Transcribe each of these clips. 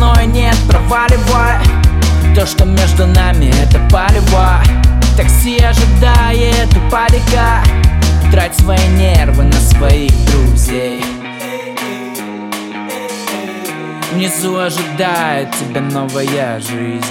мной, нет, проваливай. То, что между нами, это палево. Такси ожидает у парика. Трать свои нервы на своих друзей. Внизу ожидает тебя новая жизнь.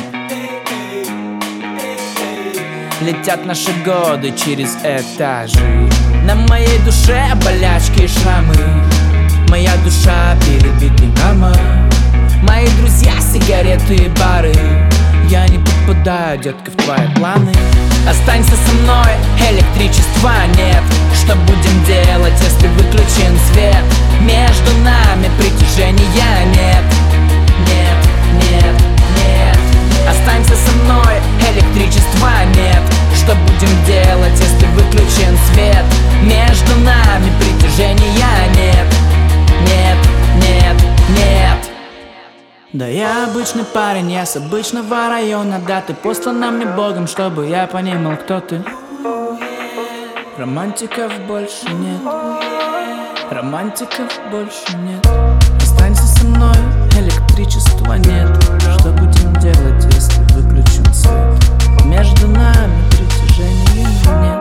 Летят наши годы через этажи. На моей душе болячки и шрамы. Моя душа перебита мама. Мои друзья, сигареты и бары. Я не попадаю, детка, в твои планы. Останься со мной, электричества нет. Что будем делать, если выключен свет? Между нами притяжения нет. Нет, нет, нет. Останься со мной, электричества нет. Что будем делать, если выключен свет? Между нами притяжения нет. Нет, нет, нет. Да я обычный парень, я с обычного района. Да, ты послана мне Богом, чтобы я понимал, кто ты. Романтиков больше нет. Романтиков больше нет. Останься со мной, электричества нет. Что будем делать, если выключен свет? Между нами притяжения нет.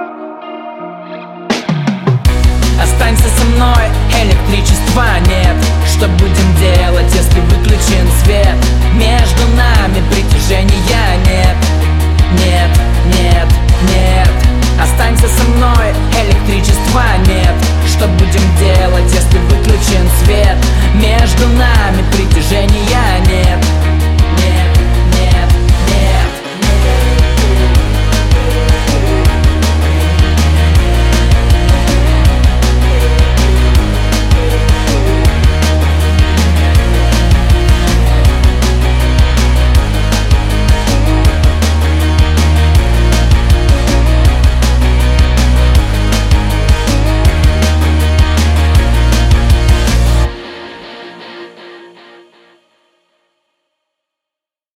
Останься со мной, электричества нет. Что будем делать, если выключен свет? Между нами притяжения нет. Нет, нет, нет. Останься со мной, электричества нет. Что будем делать, если выключен свет? Между нами